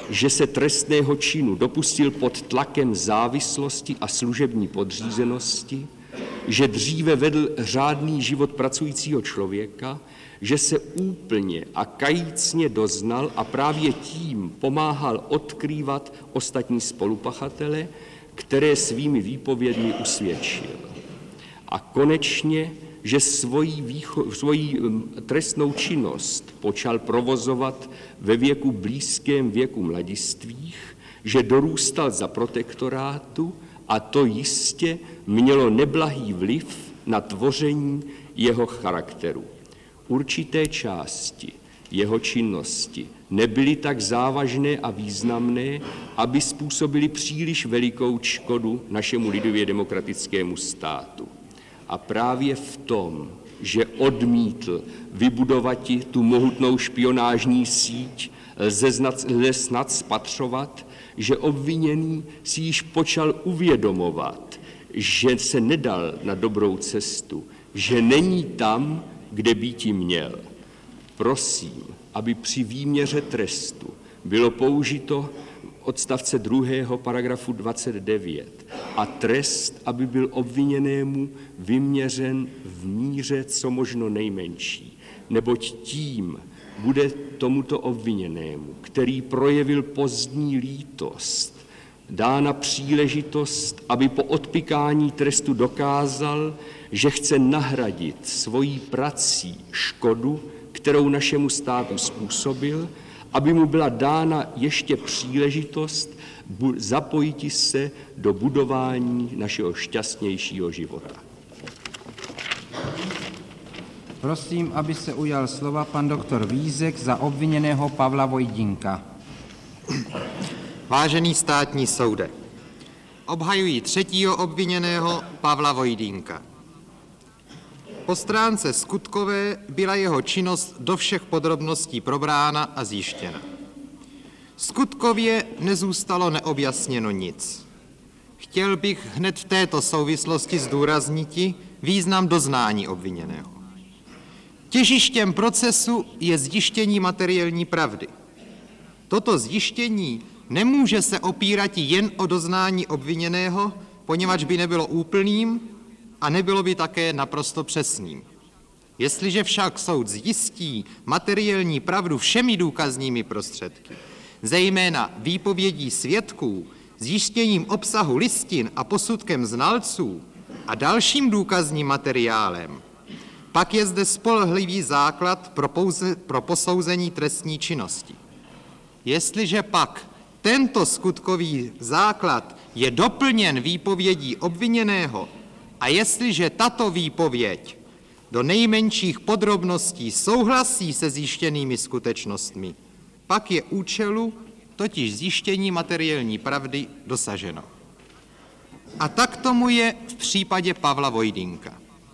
že se trestného činu dopustil pod tlakem závislosti a služební podřízenosti, že dříve vedl řádný život pracujícího člověka, že se úplně a kajícně doznal a právě tím pomáhal odkrývat ostatní spolupachatele, které svými výpovědmi usvědčil. A konečně, že svoji trestnou činnost počal provozovat ve věku blízkém věku mladistvých, že dorůstal za protektorátu a to jistě mělo neblahý vliv na tvoření jeho charakteru. Určité části jeho činnosti nebyly tak závažné a významné, aby způsobily příliš velikou škodu našemu lidově demokratickému státu. A právě v tom, že odmítl vybudovat tu mohutnou špionážní síť, lze snad spatřovat, že obviněný si již počal uvědomovat, že se nedal na dobrou cestu, že není tam, kde býti měl. Prosím, aby při výměře trestu bylo použito odstavce 2. paragrafu 29 a trest, aby byl obviněnému vyměřen v míře co možno nejmenší, neboť tím bude tomuto obviněnému, který projevil pozdní lítost, dána příležitost, aby po odpykání trestu dokázal, že chce nahradit svojí prací škodu, kterou našemu státu způsobil, aby mu byla dána ještě příležitost zapojiti se do budování našeho šťastnějšího života. Prosím, aby se ujal slova pan doktor Vízek za obviněného Pavla Vojdínka. Vážený státní soude, obhajuji třetího obviněného Pavla Vojdínka. Po stránce skutkové byla jeho činnost do všech podrobností probrána a zjištěna. Skutkově nezůstalo neobjasněno nic. Chtěl bych hned v této souvislosti zdůrazniti význam doznání obviněného. Těžištěm procesu je zjištění materiální pravdy. Toto zjištění nemůže se opírat jen o doznání obviněného, poněvadž by nebylo úplným a nebylo by také naprosto přesným. Jestliže však soud zjistí materiální pravdu všemi důkazními prostředky, zejména výpovědí svědků, zjištěním obsahu listin a posudkem znalců a dalším důkazním materiálem, pak je zde spolehlivý základ pro posouzení trestní činnosti. Jestliže pak tento skutkový základ je doplněn výpovědí obviněného a jestliže tato výpověď do nejmenších podrobností souhlasí se zjištěnými skutečnostmi, pak je účelu, totiž zjištění materiální pravdy, dosaženo. A tak tomu je v případě Pavla Vojdínka.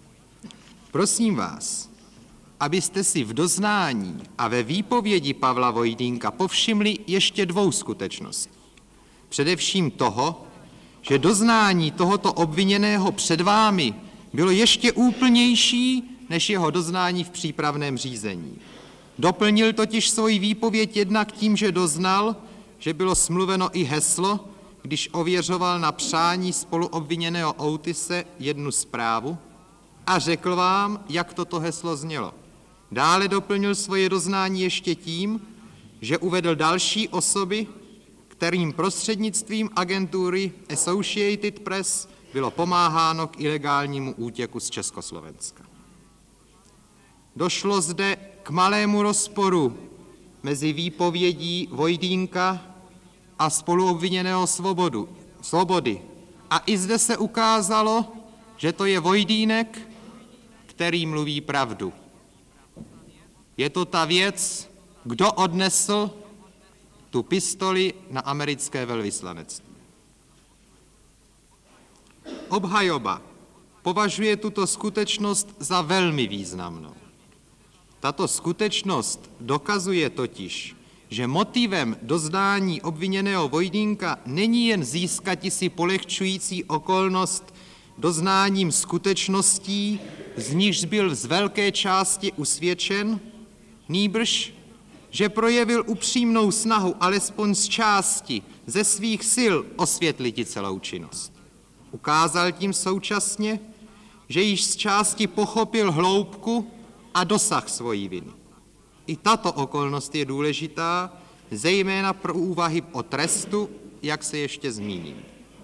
Prosím vás, abyste si v doznání a ve výpovědi Pavla Vojdínka povšimli ještě dvou skutečností. Především toho, že doznání tohoto obviněného před vámi bylo ještě úplnější než jeho doznání v přípravném řízení. Doplnil totiž svoji výpověď jednak tím, že doznal, že bylo smluveno i heslo, když ověřoval na přání spoluobviněného Outise jednu zprávu a řekl vám, jak toto heslo znělo. Dále doplnil svoje doznání ještě tím, že uvedl další osoby, kterým prostřednictvím agentury Associated Press bylo pomáháno k ilegálnímu útěku z Československa. Došlo zde k malému rozporu mezi výpovědí Vojdínka a spoluobviněného Svobody. A i zde se ukázalo, že to je Vojdínek, který mluví pravdu. Je to ta věc, kdo odnesl tu pistoli na americké velvyslanectví. Obhajoba považuje tuto skutečnost za velmi významnou. Tato skutečnost dokazuje totiž, že motivem doznání obviněného Vojdínka není jen získati si polehčující okolnost doznáním skutečností, z nichž byl z velké části usvědčen, nýbrž, že projevil upřímnou snahu alespoň z části ze svých sil osvětlit celou činnost. Ukázal tím současně, že již z části pochopil hloubku a dosah svojí viny. I tato okolnost je důležitá, zejména pro úvahy o trestu, jak se ještě zmíním.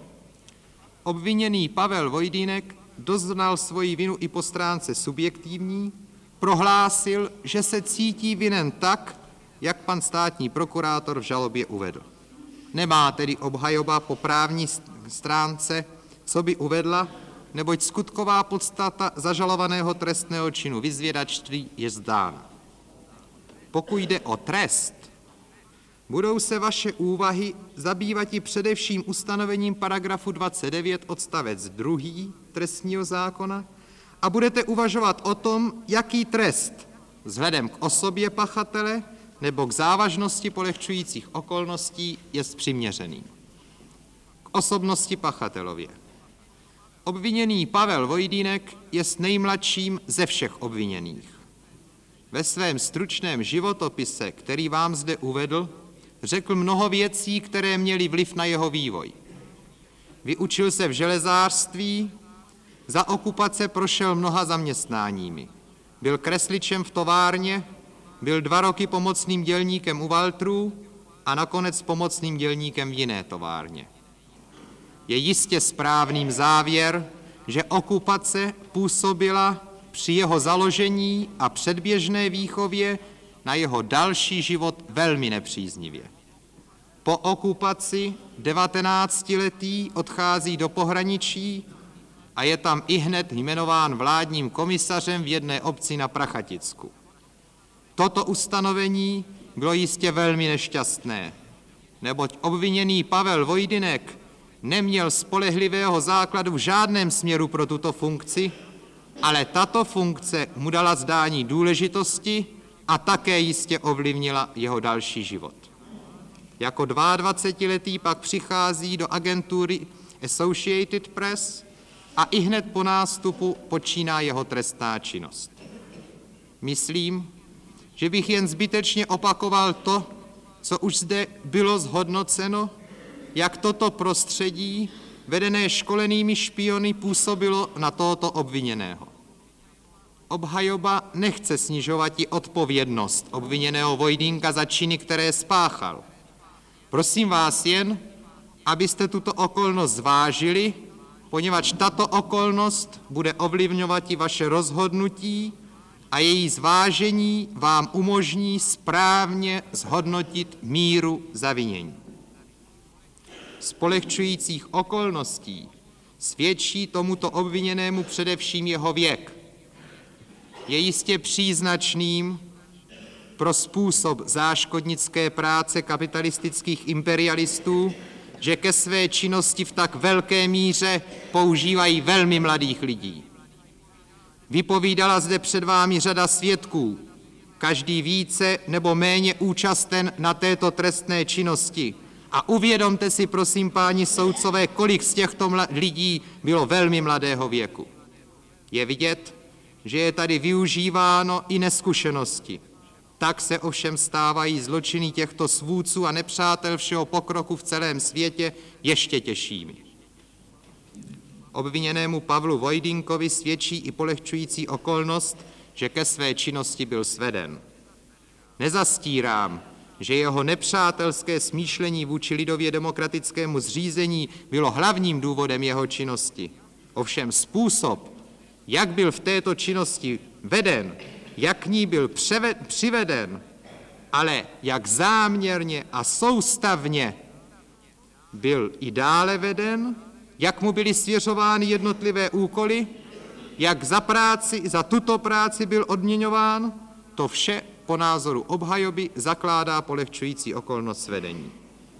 Obviněný Pavel Vojdýnek doznal svoji vinu i po stránce subjektivní, prohlásil, že se cítí vinen tak, jak pan státní prokurátor v žalobě uvedl. Nemá tedy obhajoba po právní stránce, co by uvedla, neboť skutková podstata zažalovaného trestného činu vyzvědačství je zdána. Pokud jde o trest, budou se vaše úvahy zabývat i především ustanovením paragrafu 29 odstavec 2 trestního zákona a budete uvažovat o tom, jaký trest vzhledem k osobě pachatele nebo k závažnosti polehčujících okolností je přiměřený. K osobnosti pachatelově. Obviněný Pavel Vojdýnek je nejmladším ze všech obviněných. Ve svém stručném životopise, který vám zde uvedl, řekl mnoho věcí, které měly vliv na jeho vývoj. Vyučil se v železářství, za okupace prošel mnoha zaměstnáními. Byl kresličem v továrně, byl 2 roky pomocným dělníkem u Waltrů a nakonec pomocným dělníkem v jiné továrně. Je jistě správným závěr, že okupace působila při jeho založení a předběžné výchově na jeho další život velmi nepříznivě. Po okupaci 19letý odchází do pohraničí a je tam ihned jmenován vládním komisařem v jedné obci na Prachaticku. Toto ustanovení bylo jistě velmi nešťastné, neboť obviněný Pavel Vojdýnek neměl spolehlivého základu v žádném směru pro tuto funkci, ale tato funkce mu dala zdání důležitosti a také jistě ovlivnila jeho další život. Jako 22letý pak přichází do agentury Associated Press a ihned po nástupu počíná jeho trestná činnost. Myslím, že bych jen zbytečně opakoval to, co už zde bylo zhodnoceno, jak toto prostředí, vedené školenými špiony, působilo na tohoto obviněného. Obhajoba nechce snižovat i odpovědnost obviněného Vojdýnka za činy, které spáchal. Prosím vás jen, abyste tuto okolnost zvážili, poněvadž tato okolnost bude ovlivňovat i vaše rozhodnutí a její zvážení vám umožní správně zhodnotit míru zavinění. Z polehčujících okolností svědčí tomuto obviněnému především jeho věk. Je jistě příznačným pro způsob záškodnické práce kapitalistických imperialistů, že ke své činnosti v tak velké míře používají velmi mladých lidí. Vypovídala zde před vámi řada svědků, každý více nebo méně účasten na této trestné činnosti. A uvědomte si, prosím, páni soudcové, kolik z těchto lidí bylo velmi mladého věku. Je vidět, že je tady využíváno i neskušenosti. Tak se ovšem stávají zločiny těchto svůdců a nepřátel všeho pokroku v celém světě ještě těžšími. Obviněnému Pavlu Vojdýnkovi svědčí i polehčující okolnost, že ke své činnosti byl sveden. Nezastírám, že jeho nepřátelské smýšlení vůči lidově demokratickému zřízení bylo hlavním důvodem jeho činnosti. Ovšem způsob, jak byl v této činnosti veden, jak k ní byl přiveden, ale jak záměrně a soustavně byl i dále veden, jak mu byly svěřovány jednotlivé úkoly, jak za tuto práci byl odměňován, to vše po názoru obhajoby zakládá polehčující okolnost svedení.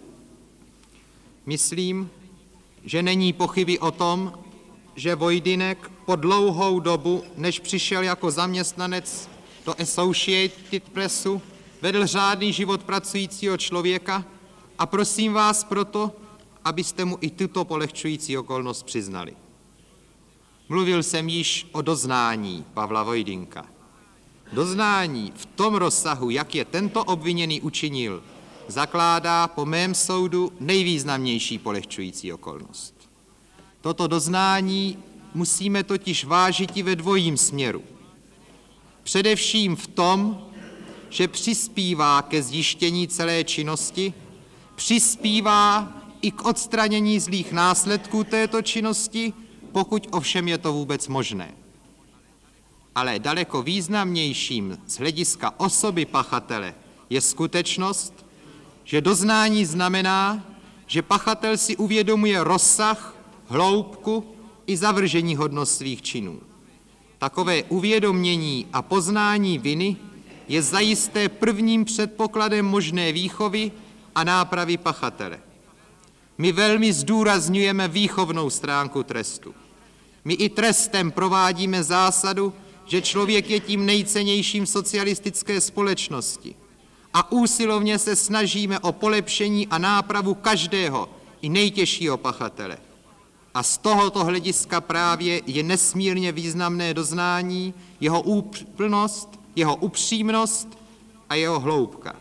Myslím, že není pochyby o tom, že Vojdýnek po dlouhou dobu, než přišel jako zaměstnanec do Associated Pressu, vedl řádný život pracujícího člověka a prosím vás proto, abyste mu i tuto polehčující okolnost přiznali. Mluvil jsem již o doznání Pavla Vojdýnka. Doznání v tom rozsahu, jak je tento obviněný učinil, zakládá po mém soudu nejvýznamnější polehčující okolnost. Toto doznání musíme totiž vážiti ve dvojím směru. Především v tom, že přispívá ke zjištění celé činnosti, přispívá i k odstranění zlých následků této činnosti, pokud ovšem je to vůbec možné. Ale daleko významnějším z hlediska osoby pachatele je skutečnost, že doznání znamená, že pachatel si uvědomuje rozsah, hloubku i zavrženíhodnost svých činů. Takové uvědomění a poznání viny je zajisté prvním předpokladem možné výchovy a nápravy pachatele. My velmi zdůrazňujeme výchovnou stránku trestu. My i trestem provádíme zásadu, že člověk je tím nejcennějším v socialistické společnosti a úsilovně se snažíme o polepšení a nápravu každého, i nejtěžšího pachatele. A z tohoto hlediska právě je nesmírně významné doznání, jeho úplnost, jeho upřímnost a jeho hloubka.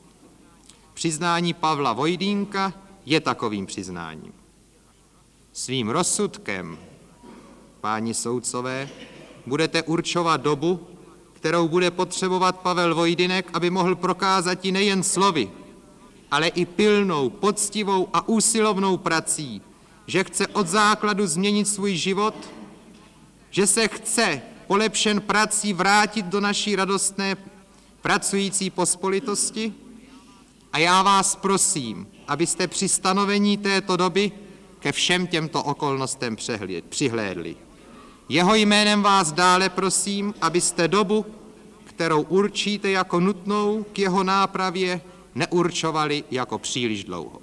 Přiznání Pavla Vojdýnka je takovým přiznáním. Svým rozsudkem, páni soudcové, budete určovat dobu, kterou bude potřebovat Pavel Vojdynek, aby mohl prokázat i nejen slovy, ale i pilnou, poctivou a úsilovnou prací, že chce od základu změnit svůj život, že se chce polepšen prací vrátit do naší radostné pracující pospolitosti. A já vás prosím, abyste při stanovení této doby ke všem těmto okolnostem přihlédli. Jeho jménem vás dále prosím, abyste dobu, kterou určíte jako nutnou k jeho nápravě, neurčovali jako příliš dlouhou.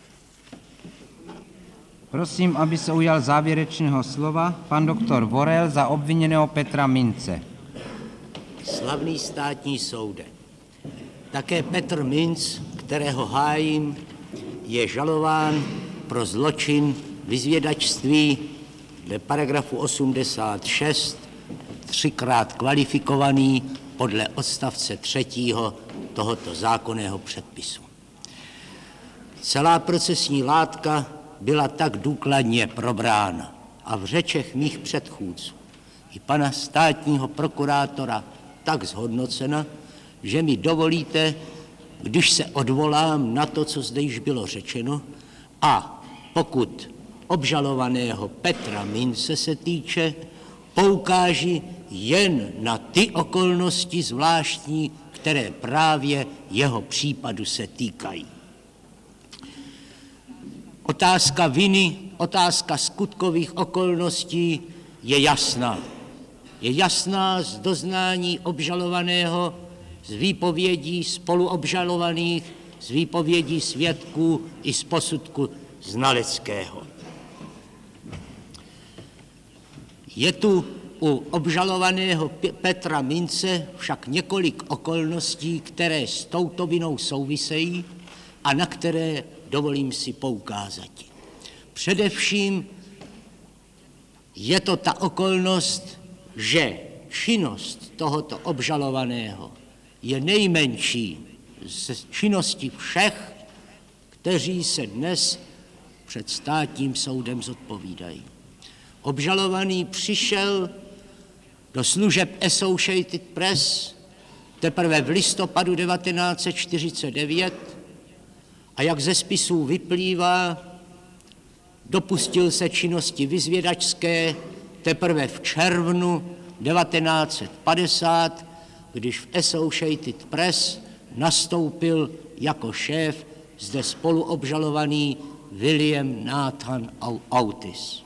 Prosím, aby se ujal závěrečného slova pan doktor Vorel za obviněného Petra Mince. Slavný státní soude. Také Petr Minc, kterého hájím, je žalován pro zločin vyzvědačství dle paragrafu 86, třikrát kvalifikovaný podle odstavce 3. tohoto zákonného předpisu. Celá procesní látka byla tak důkladně probrána a v řečech mých předchůdců i pana státního prokurátora tak zhodnocena, že mi dovolíte, když se odvolám na to, co zde již bylo řečeno, a pokud obžalovaného Petra Mince se týče, poukáži jen na ty okolnosti zvláštní, které právě jeho případu se týkají. Otázka viny, otázka skutkových okolností je jasná. Je jasná z doznání obžalovaného, z výpovědí spoluobžalovaných, z výpovědí svědků i z posudku znaleckého. Je tu u obžalovaného Petra Mince však několik okolností, které s touto vinou souvisejí a na které dovolím si poukázat. Především je to ta okolnost, že činnost tohoto obžalovaného je nejmenší z činnosti všech, kteří se dnes před státním soudem zodpovídají. Obžalovaný přišel do služeb Associated Press teprve v listopadu 1949 a jak ze spisů vyplývá, dopustil se činnosti vyzvědačské teprve v červnu 1950, když v Associated Press nastoupil jako šéf zde spoluobžalovaný William Nathan Otis.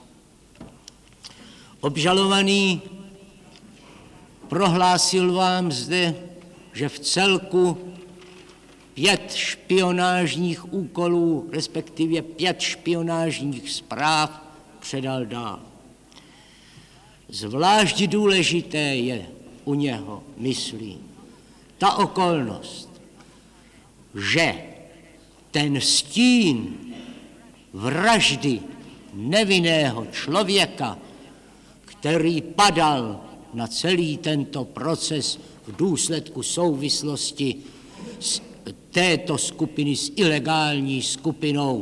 Obžalovaný prohlásil vám zde, že v celku 5 špionážních úkolů, respektive 5 špionážních zpráv předal dál. Zvlášť důležité je u něho, myslím, ta okolnost, že ten stín vraždy nevinného člověka, který padal na celý tento proces v v důsledku souvislosti s této skupiny s ilegální skupinou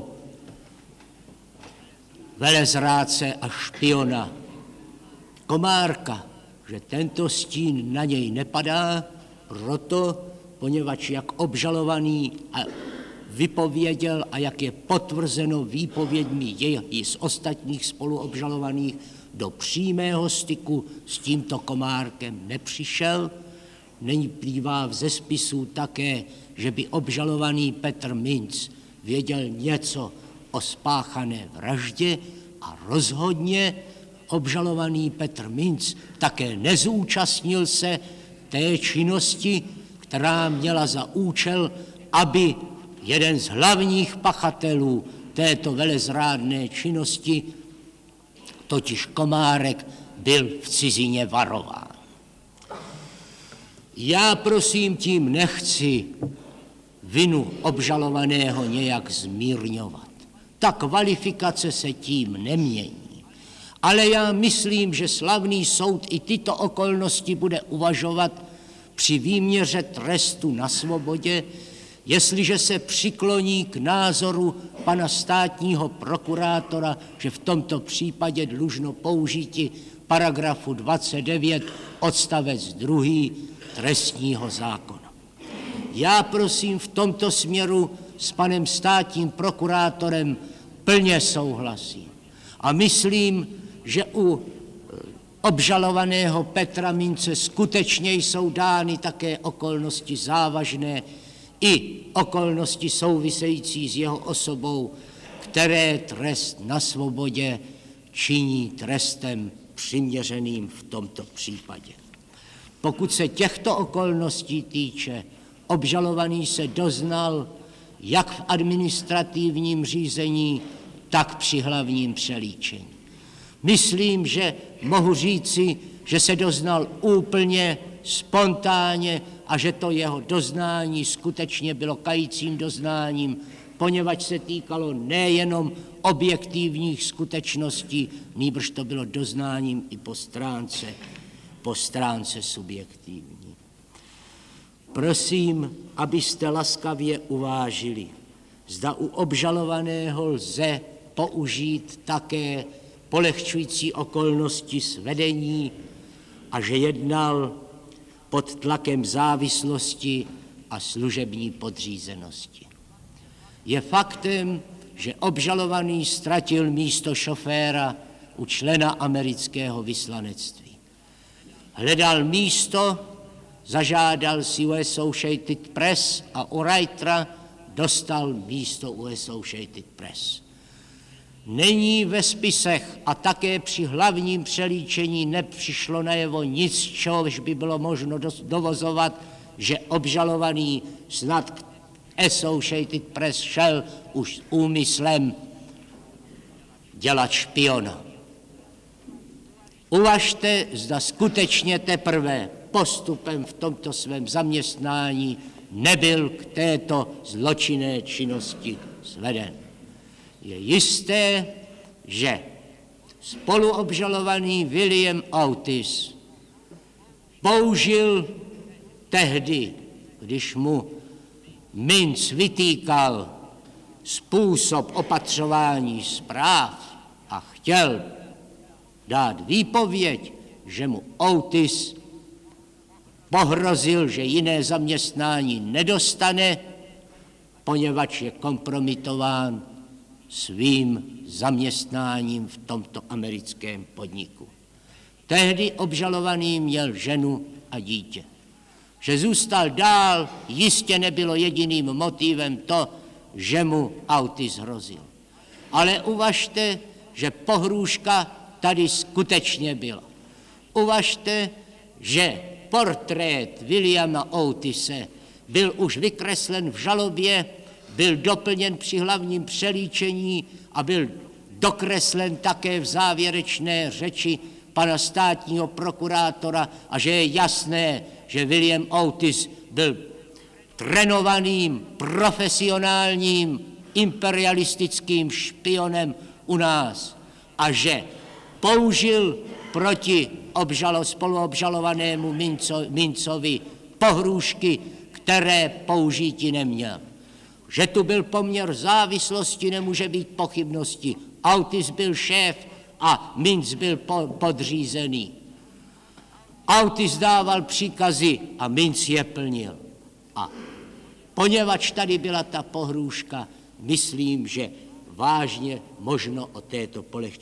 velezrádce a špiona Komárka, že tento stín na něj nepadá, poněvadž jak obžalovaný a vypověděl a jak je potvrzeno výpověďmi z ostatních spoluobžalovaných, do přímého styku s tímto Komárkem nepřišel. Nevyplývá ze spisů také, že by obžalovaný Petr Minc věděl něco o spáchané vraždě a rozhodně obžalovaný Petr Minc také nezúčastnil se té činnosti, která měla za účel, aby jeden z hlavních pachatelů této velezrádné činnosti, totiž Komárek, byl v cizině varován. Já prosím tím nechci vinu obžalovaného nějak zmírňovat. Ta kvalifikace se tím nemění. Ale já myslím, že slavný soud i tyto okolnosti bude uvažovat při výměře trestu na svobodě, jestliže se přikloní k názoru pana státního prokurátora, že v tomto případě dlužno použití paragrafu 29 odstavec 2 trestního zákona. Já prosím v tomto směru s panem státním prokurátorem plně souhlasím. A myslím, že u obžalovaného Petra Mince skutečně jsou dány také okolnosti závažné i okolnosti související s jeho osobou, které trest na svobodě činí trestem přiměřeným v tomto případě. Pokud se těchto okolností týče, obžalovaný se doznal jak v administrativním řízení, tak při hlavním přelíčení. Myslím, že mohu říci, že se doznal úplně spontánně a že to jeho doznání skutečně bylo kajícím doznáním, poněvadž se týkalo nejenom objektivních skutečností, nýbrž to bylo doznáním i po stránce subjektivní. Prosím, abyste laskavě uvážili, zda u obžalovaného lze použít také polehčující okolnosti svedení a že jednal pod tlakem závislosti a služební podřízenosti. Je faktem, že obžalovaný ztratil místo šoféra u člena amerického vyslanectví. Hledal místo, zažádal si u Associated Press a u Reutera dostal místo u Associated Press. Není ve spisech a také při hlavním přelíčení nepřišlo najevo nic, čehož by bylo možno dovozovat, že obžalovaný snad k Associated Press šel už s úmyslem dělat špiona. Uvažte, zda skutečně teprve postupem v tomto svém zaměstnání nebyl k této zločinné činnosti sveden. Je jisté, že spoluobžalovaný William Otis použil tehdy, když mu Minc vytýkal způsob opatřování zpráv a chtěl dát výpověď, že mu Otis pohrozil, že jiné zaměstnání nedostane, poněvadž je kompromitován svým zaměstnáním v tomto americkém podniku. Tehdy obžalovaný měl ženu a dítě. Že zůstal dál, jistě nebylo jediným motivem to, že mu Otis hrozil. Ale uvažte, že pohrůžka tady skutečně byla. Uvažte, že portrét Williama Otise byl už vykreslen v žalobě, byl doplněn při hlavním přelíčení a byl dokreslen také v závěrečné řeči pana státního prokurátora a že je jasné, že William Otis byl trénovaným, profesionálním, imperialistickým špionem u nás a že použil proti spoluobžalovanému Mincovi pohrůžky, které použíti neměl. Že tu byl poměr závislosti, nemůže být pochybnosti. Autis byl šéf a Minc byl podřízený. Autis dával příkazy a Minc je plnil. A poněvadž tady byla ta pohrůžka, myslím, že vážně možno o této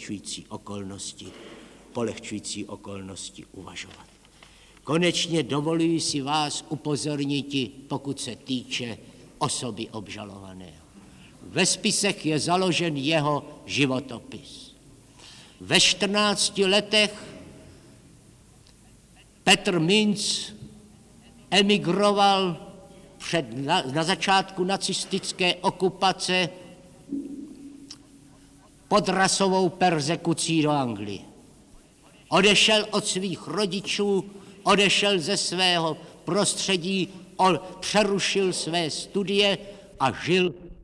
polehčující okolnosti uvažovat. Konečně dovoluji si vás upozorniti, pokud se týče osoby obžalovaného. Ve spisech je založen jeho životopis. Ve 14 letech Petr Minc emigroval na začátku nacistické okupace pod rasovou perzekucí do Anglie. Odešel od svých rodičů, odešel ze svého prostředí, přerušil své studie a žil